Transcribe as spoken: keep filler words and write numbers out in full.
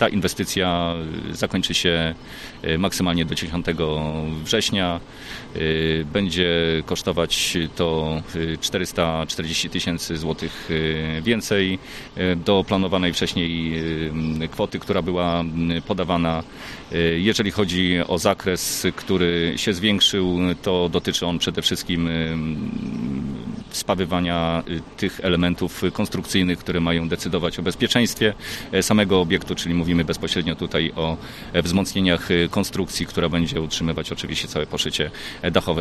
Ta inwestycja zakończy się maksymalnie do dziesiątego września. Będzie kosztować to czterysta czterdzieści tysięcy złotych więcej do planowanej wcześniej kwoty, która była podawana. Jeżeli chodzi o zakres, który się zwiększył, to dotyczy on przede wszystkim spawywania tych elementów konstrukcyjnych, które mają decydować o bezpieczeństwie samego obiektu, czyli mówimy bezpośrednio tutaj o wzmocnieniach konstrukcji, która będzie utrzymywać oczywiście całe poszycie dachowe.